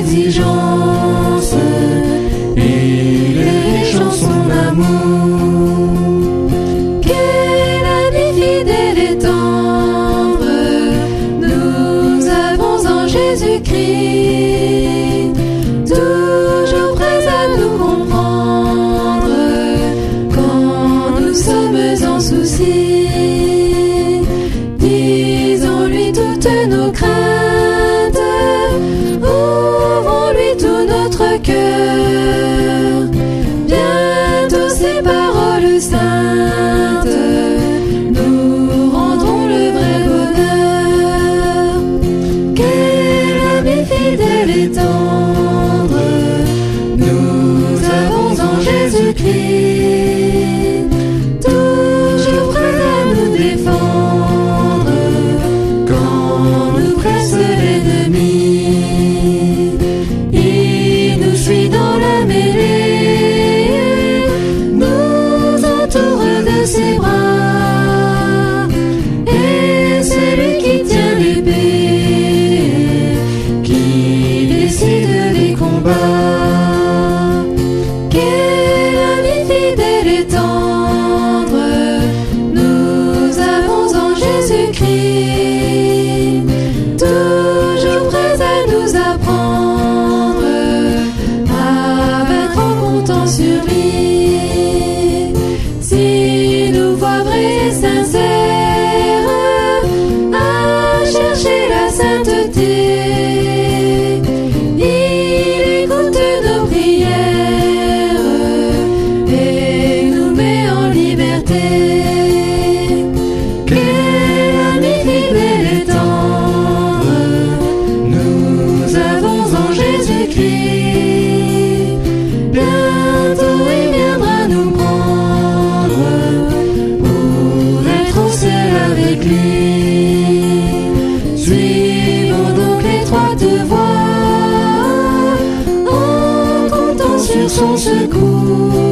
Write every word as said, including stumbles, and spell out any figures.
exigences, il est riche en son amour. Quel ami fidèle et tendre nous avons en Jésus-Christ, toujours prêt à nous comprendre quand nous sommes en souci. Disons-lui toutes nos craintes, ouvrons-lui tout notre cœur. Bientôt ces paroles saintes nous rendront le vrai bonheur. Quel ami fidèle et tendre nous avons en Jésus-Christ, toujours prêt à nous défendre quand nous presse l'ennemi. Il nous suit dans la mêlée, nous entoure de ses bras, et c'est lui qui tient l'épée, qui décide les combats. Quel ami fidèle et tendre nous avons en Jésus-Christ, toujours prêt à nous apprendre à battre en comptant sur lui. Si nous voix vraie et sincère à chercher la sainteté, il écoute nos prières et nous met en liberté. Quel ami fidèle et tendre nous avons en Jésus-Christ, bientôt il viendra nous prendre pour être au ciel avec lui. Suivons donc l'étroite voie en comptant sur son secours.